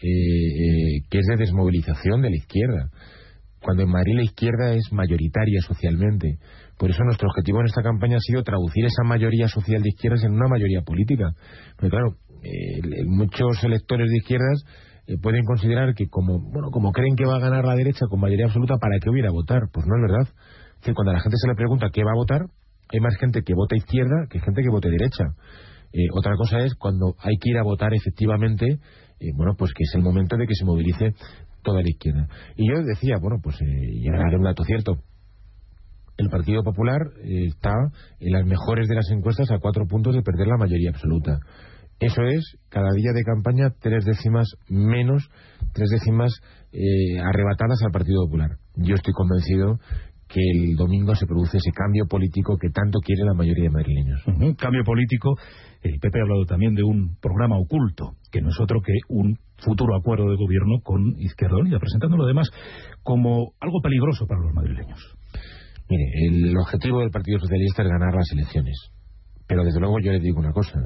que es de desmovilización de la izquierda, cuando en Madrid la izquierda es mayoritaria socialmente. Por eso nuestro objetivo en esta campaña ha sido traducir esa mayoría social de izquierdas en una mayoría política. Porque claro, muchos electores de izquierdas pueden considerar que como creen que va a ganar la derecha con mayoría absoluta, ¿para qué hubiera a votar? Pues no es verdad. Es decir, cuando a la gente se le pregunta qué va a votar, hay más gente que vota izquierda que gente que vote derecha. Otra cosa es cuando hay que ir a votar efectivamente, pues que es el momento de que se movilice toda la izquierda. Y yo decía, y ahora haré un dato cierto, el Partido Popular está en las mejores de las encuestas a 4 puntos de perder la mayoría absoluta. Eso es, cada día de campaña, 3 décimas menos, 3 décimas arrebatadas al Partido Popular. Yo estoy convencido que el domingo se produce ese cambio político que tanto quiere la mayoría de madrileños. Cambio político. El PP ha hablado también de un programa oculto, que no es otro que un futuro acuerdo de gobierno con Izquierda Unida, presentándolo además como algo peligroso para los madrileños. Mire, el objetivo del Partido Socialista es ganar las elecciones. Pero desde luego yo les digo una cosa,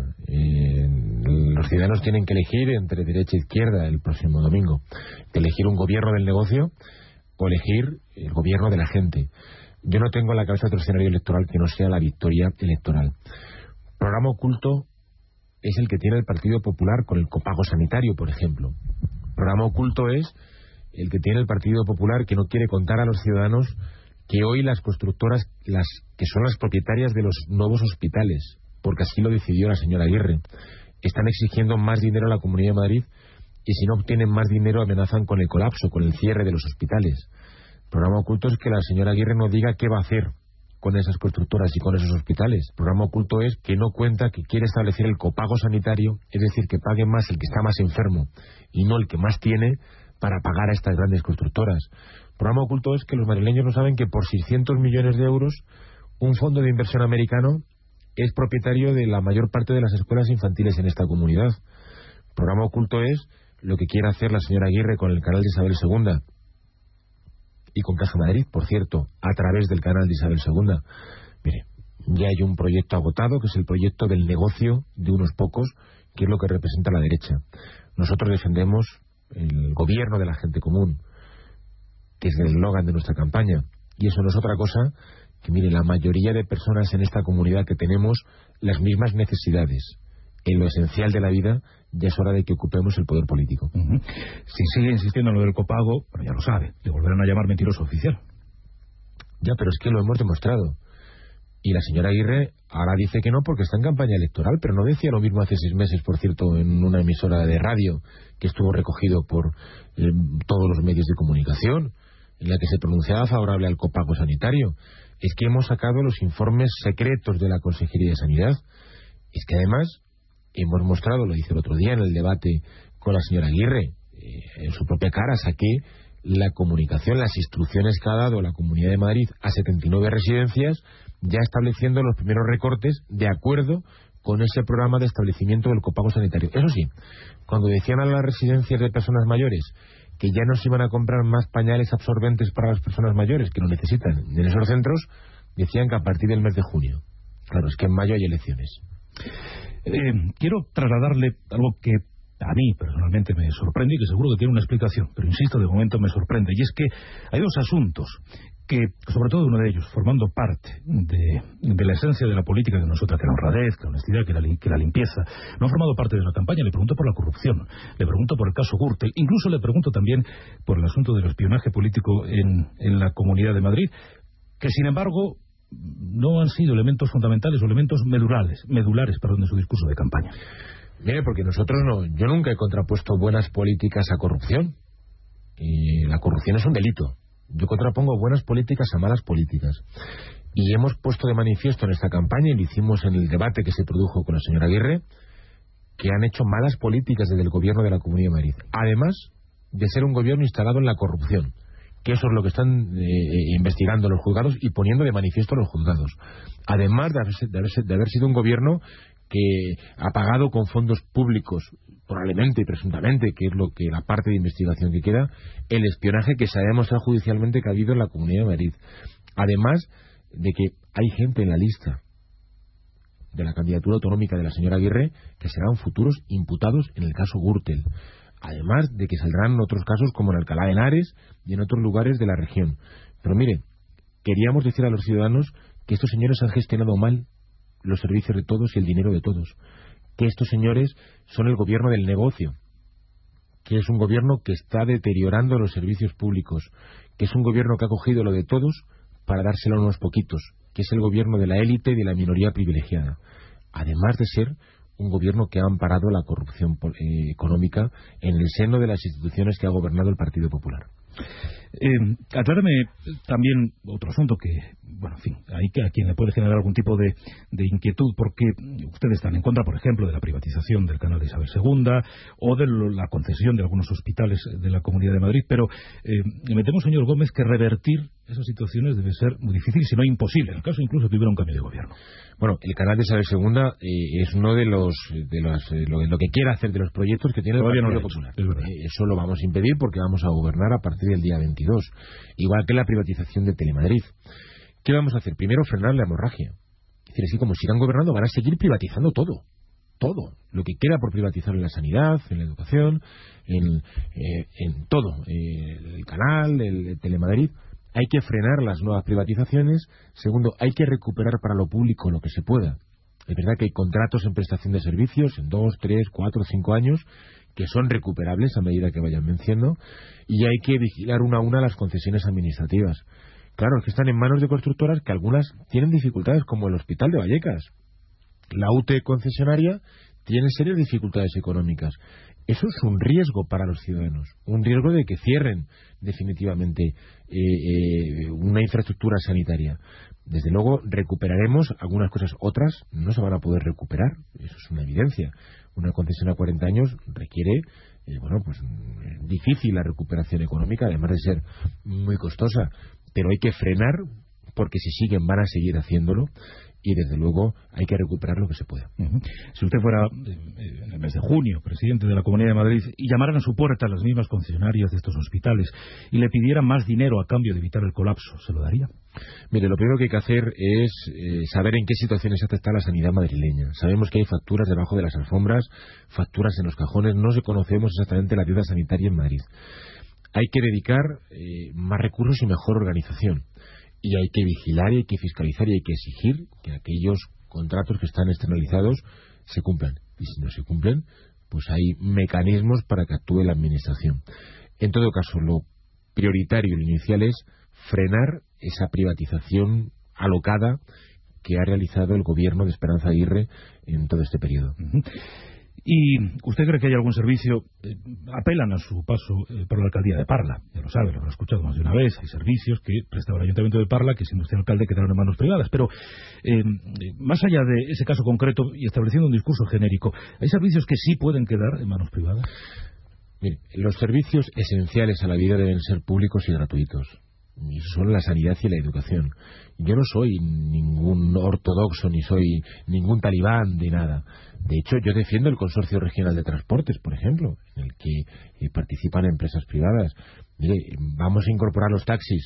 los ciudadanos tienen que elegir entre derecha e izquierda el próximo domingo, elegir un gobierno del negocio o elegir el gobierno de la gente. Yo no tengo en la cabeza otro escenario electoral que no sea la victoria electoral. Programa oculto es el que tiene el Partido Popular con el copago sanitario, por ejemplo. Programa oculto es el que tiene el Partido Popular, que no quiere contar a los ciudadanos que hoy las constructoras, las que son las propietarias de los nuevos hospitales, porque así lo decidió la señora Aguirre, están exigiendo más dinero a la Comunidad de Madrid, y si no obtienen más dinero amenazan con el colapso, con el cierre de los hospitales. El programa oculto es que la señora Aguirre no diga qué va a hacer con esas constructoras y con esos hospitales. El programa oculto es que no cuenta que quiere establecer el copago sanitario, es decir, que pague más el que está más enfermo y no el que más tiene, para pagar a estas grandes constructoras. El programa oculto es que los madrileños no saben que por 600 millones de euros un fondo de inversión americano es propietario de la mayor parte de las escuelas infantiles en esta comunidad. El programa oculto es lo que quiere hacer la señora Aguirre con el canal de Isabel II y con Caja Madrid, por cierto, a través del canal de Isabel II. Mire, ya hay un proyecto agotado, que es el proyecto del negocio de unos pocos, que es lo que representa la derecha. Nosotros defendemos el gobierno de la gente común, que es el eslogan de nuestra campaña, y eso no es otra cosa que, mire, la mayoría de personas en esta comunidad que tenemos las mismas necesidades en lo esencial de la vida, ya es hora de que ocupemos el poder político. Si sigue insistiendo en lo del copago, bueno, ya lo sabe, le volverán a llamar mentiroso oficial. Ya, pero es que lo hemos demostrado. Y la señora Aguirre ahora dice que no porque está en campaña electoral, pero no decía lo mismo hace 6 meses, por cierto, en una emisora de radio que estuvo recogido por todos los medios de comunicación, en la que se pronunciaba favorable al copago sanitario. Es que hemos sacado los informes secretos de la Consejería de Sanidad. Es que además hemos mostrado, lo hice el otro día en el debate con la señora Aguirre, en su propia cara saqué la comunicación, las instrucciones que ha dado la Comunidad de Madrid a 79 residencias, ya estableciendo los primeros recortes de acuerdo con ese programa de establecimiento del copago sanitario. Eso sí, cuando decían a las residencias de personas mayores que ya no se iban a comprar más pañales absorbentes para las personas mayores que lo necesitan en esos centros, decían que a partir del mes de junio. Claro, es que en mayo hay elecciones. Quiero trasladarle algo que a mí personalmente me sorprende y que seguro que tiene una explicación, pero insisto, de momento me sorprende, y es que hay dos asuntos que, sobre todo uno de ellos, formando parte de la esencia de la política de nosotros, que la honradez, que la honestidad, que la limpieza, no han formado parte de la campaña. Le pregunto por la corrupción, le pregunto por el caso Gürtel, incluso le pregunto también por el asunto del espionaje político en la Comunidad de Madrid, que sin embargo no han sido elementos fundamentales o elementos medulares de su discurso de campaña. Mire, porque yo nunca he contrapuesto buenas políticas a corrupción, y la corrupción es un delito. Yo contrapongo buenas políticas a malas políticas, y hemos puesto de manifiesto en esta campaña, y lo hicimos en el debate que se produjo con la señora Aguirre, que han hecho malas políticas desde el gobierno de la Comunidad de Madrid, además de ser un gobierno instalado en la corrupción, que eso es lo que están investigando los juzgados y poniendo de manifiesto los juzgados, además de haber sido un gobierno que ha pagado con fondos públicos, probablemente y presuntamente, que es lo que la parte de investigación que queda, el espionaje que se ha demostrado judicialmente que ha habido en la Comunidad de Madrid. Además de que hay gente en la lista de la candidatura autonómica de la señora Aguirre que serán futuros imputados en el caso Gürtel. Además de que saldrán otros casos como en Alcalá de Henares y en otros lugares de la región. Pero mire, queríamos decir a los ciudadanos que estos señores han gestionado mal los servicios de todos y el dinero de todos, que estos señores son el gobierno del negocio, que es un gobierno que está deteriorando los servicios públicos, que es un gobierno que ha cogido lo de todos para dárselo a unos poquitos, que es el gobierno de la élite y de la minoría privilegiada, además de ser un gobierno que ha amparado la corrupción económica en el seno de las instituciones que ha gobernado el Partido Popular. Aclárame también otro asunto que, bueno, en fin, a quien le puede generar algún tipo de inquietud, porque ustedes están en contra, por ejemplo, de la privatización del canal de Isabel II o de la concesión de algunos hospitales de la Comunidad de Madrid, pero me temo, señor Gómez, que revertir esas situaciones debe ser muy difícil, si no imposible, en el caso incluso que hubiera un cambio de gobierno. Bueno, el canal de Isabel II es uno de lo que quiere hacer de los proyectos que tiene el Partido Popular. Eso lo vamos a impedir porque vamos a gobernar a partir del día 22, igual que la privatización de Telemadrid. ¿Qué vamos a hacer? Primero, frenar la hemorragia. Es decir, así como sigan gobernando, van a seguir privatizando todo. Todo. Lo que queda por privatizar en la sanidad, en la educación, en todo. El canal, el Telemadrid. Hay que frenar las nuevas privatizaciones. Segundo, hay que recuperar para lo público lo que se pueda. Es verdad que hay contratos en prestación de servicios en 2, 3, 4, 5 años que son recuperables a medida que vayan venciendo, y hay que vigilar una a una las concesiones administrativas. Claro, es que están en manos de constructoras que algunas tienen dificultades, como el Hospital de Vallecas. La UTE concesionaria tiene serias dificultades económicas. Eso es un riesgo para los ciudadanos, un riesgo de que cierren definitivamente una infraestructura sanitaria. Desde luego recuperaremos algunas cosas, otras no se van a poder recuperar, eso es una evidencia. Una concesión a 40 años requiere, difícil la recuperación económica, además de ser muy costosa, pero hay que frenar porque si siguen van a seguir haciéndolo. Y desde luego hay que recuperar lo que se pueda. Si usted fuera en el mes de junio presidente de la Comunidad de Madrid y llamaran a su puerta las mismas concesionarias de estos hospitales y le pidieran más dinero a cambio de evitar el colapso, ¿se lo daría? Mire, lo primero que hay que hacer es saber en qué situación exacta está la sanidad madrileña. Sabemos que hay facturas debajo de las alfombras, facturas en los cajones, no se conocemos exactamente la deuda sanitaria en Madrid. Hay que dedicar más recursos y mejor organización. Y hay que vigilar y hay que fiscalizar y hay que exigir que aquellos contratos que están externalizados se cumplan. Y si no se cumplen, pues hay mecanismos para que actúe la Administración. En todo caso, lo prioritario y lo inicial es frenar esa privatización alocada que ha realizado el gobierno de Esperanza Aguirre en todo este periodo. ¿Y usted cree que hay algún servicio? Apelan a su paso por la alcaldía de Parla, ya lo sabe, lo habrá escuchado más de una vez. Hay servicios que prestaba el ayuntamiento de Parla que siendo usted alcalde quedaron en manos privadas, pero más allá de ese caso concreto y estableciendo un discurso genérico, ¿hay servicios que sí pueden quedar en manos privadas? Mire, los servicios esenciales a la vida deben ser públicos y gratuitos. Y son la sanidad y la educación. Yo no soy ningún ortodoxo ni soy ningún talibán de nada. De hecho, yo defiendo el Consorcio Regional de Transportes, por ejemplo, en el que participan empresas privadas. Mire, vamos a incorporar los taxis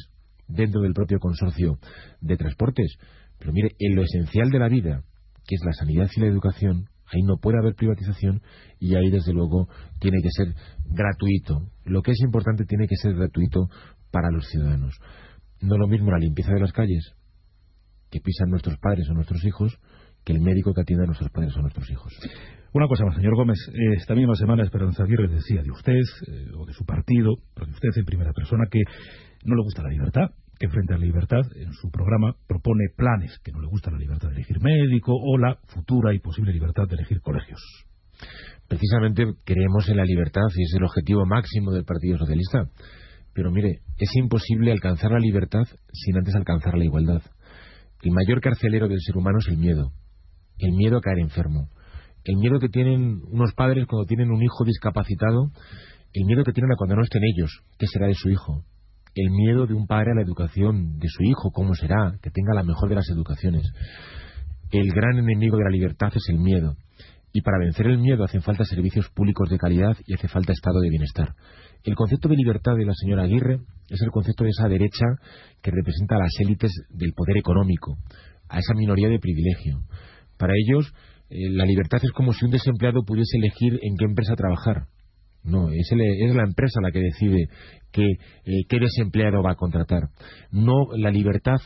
dentro del propio consorcio de transportes. Pero mire, en lo esencial de la vida, que es la sanidad y la educación, ahí no puede haber privatización y ahí desde luego tiene que ser gratuito. Lo que es importante tiene que ser gratuito para los ciudadanos. No es lo mismo la limpieza de las calles que pisan nuestros padres o nuestros hijos que el médico que atiende a nuestros padres o nuestros hijos. Una cosa más, señor Gómez. Esta misma semana Esperanza Aguirre decía de usted, o de su partido, pero de usted en primera persona, que no le gusta la libertad, que frente a la libertad, en su programa propone planes, que no le gusta la libertad de elegir médico o la futura y posible libertad de elegir colegios. Precisamente creemos en la libertad y es el objetivo máximo del Partido Socialista. Pero mire, es imposible alcanzar la libertad sin antes alcanzar la igualdad. El mayor carcelero del ser humano es el miedo a caer enfermo, el miedo que tienen unos padres cuando tienen un hijo discapacitado, el miedo que tienen a cuando no estén ellos, qué será de su hijo, el miedo de un padre a la educación de su hijo, cómo será, que tenga la mejor de las educaciones. El gran enemigo de la libertad es el miedo, y para vencer el miedo hacen falta servicios públicos de calidad y hace falta estado de bienestar. El concepto de libertad de la señora Aguirre es el concepto de esa derecha que representa a las élites del poder económico, a esa minoría de privilegio. Para ellos, la libertad es como si un desempleado pudiese elegir en qué empresa trabajar. No, es la empresa la que decide qué desempleado va a contratar. No la libertad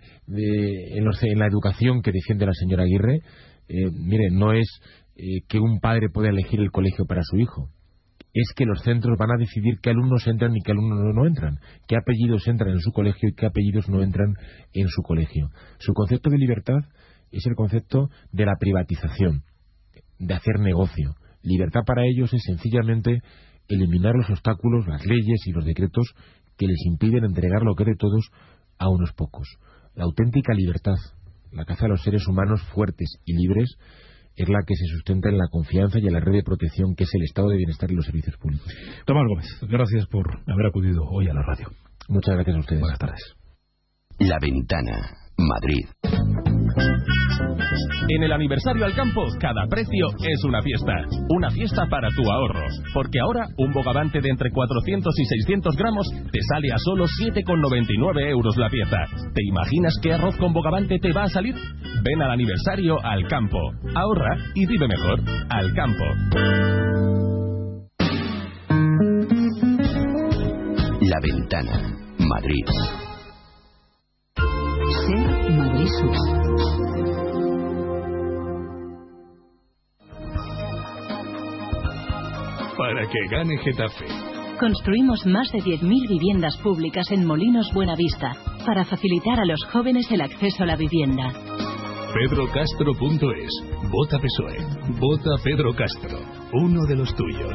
en la educación que defiende la señora Aguirre. Mire, no es que un padre pueda elegir el colegio para su hijo. Es que los centros van a decidir qué alumnos entran y qué alumnos no entran, qué apellidos entran en su colegio y qué apellidos no entran en su colegio. Su concepto de libertad es el concepto de la privatización, de hacer negocio. Libertad para ellos es sencillamente eliminar los obstáculos, las leyes y los decretos que les impiden entregar lo que es de todos a unos pocos. La auténtica libertad, la que hace a los seres humanos fuertes y libres, es la que se sustenta en la confianza y en la red de protección que es el estado de bienestar y los servicios públicos. Tomás Gómez, gracias por haber acudido hoy a la radio. Muchas gracias a ustedes. Buenas tardes. La Ventana, Madrid. En el aniversario Alcampo, cada precio es una fiesta. Una fiesta para tu ahorro. Porque ahora, un bogavante de entre 400 y 600 gramos te sale a solo 7,99 euros la pieza. ¿Te imaginas qué arroz con bogavante te va a salir? Ven al aniversario Alcampo. Ahorra y vive mejor. Alcampo. La Ventana, Madrid. Ser Madrid Sur. Para que gane Getafe. Construimos más de 10.000 viviendas públicas en Molinos Buenavista para facilitar a los jóvenes el acceso a la vivienda. PedroCastro.es. Vota PSOE. Vota Pedro Castro. Uno de los tuyos.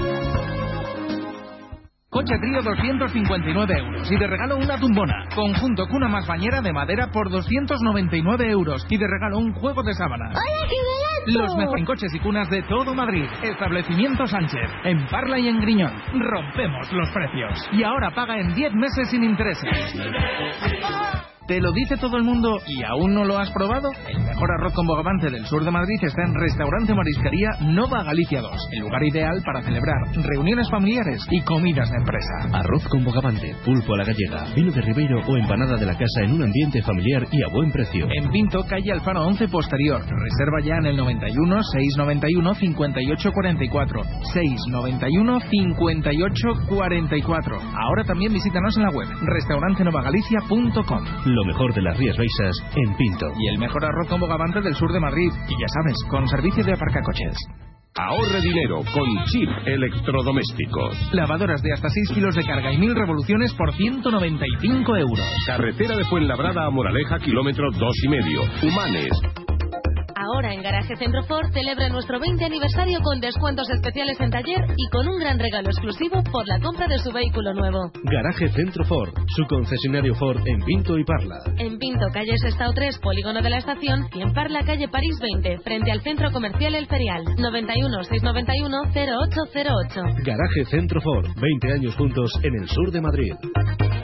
Coche Trío 259 euros y de regalo una tumbona. Conjunto cuna más bañera de madera por 299 euros y de regalo un juego de sábana. ¡Hola, qué barato! Los mejores coches y cunas de todo Madrid. Establecimiento Sánchez. En Parla y en Griñón. Rompemos los precios. Y ahora paga en 10 meses sin intereses. ¿Te lo dice todo el mundo y aún no lo has probado? El mejor arroz con bogavante del sur de Madrid está en Restaurante Marisquería Nova Galicia 2, el lugar ideal para celebrar reuniones familiares y comidas de empresa. Arroz con bogavante, pulpo a la gallega, vino de Ribeiro o empanada de la casa en un ambiente familiar y a buen precio. En Pinto, calle Alfaro 11 Posterior. Reserva ya en el 91 691 58 44. 691 58 44. Ahora también visítanos en la web restaurantenovagalicia.com. Lo mejor de las Rías Baixas en Pinto. Y el mejor arroz con bogavante del sur de Madrid. Y ya sabes, con servicio de aparcacoches. Ahorre dinero con Chip Electrodomésticos. Lavadoras de hasta 6 kilos de carga y 1000 revoluciones por 195 euros. Carretera de Fuenlabrada a Moraleja, kilómetro 2,5. Humanes. Ahora en Garaje Centro Ford celebra nuestro 20 aniversario con descuentos especiales en taller y con un gran regalo exclusivo por la compra de su vehículo nuevo. Garaje Centro Ford, su concesionario Ford en Pinto y Parla. En Pinto, calle Sestao 3, Polígono de la Estación, y en Parla, calle París 20, frente al Centro Comercial El Ferial. 91 691 0808. Garaje Centro Ford, 20 años juntos en el sur de Madrid.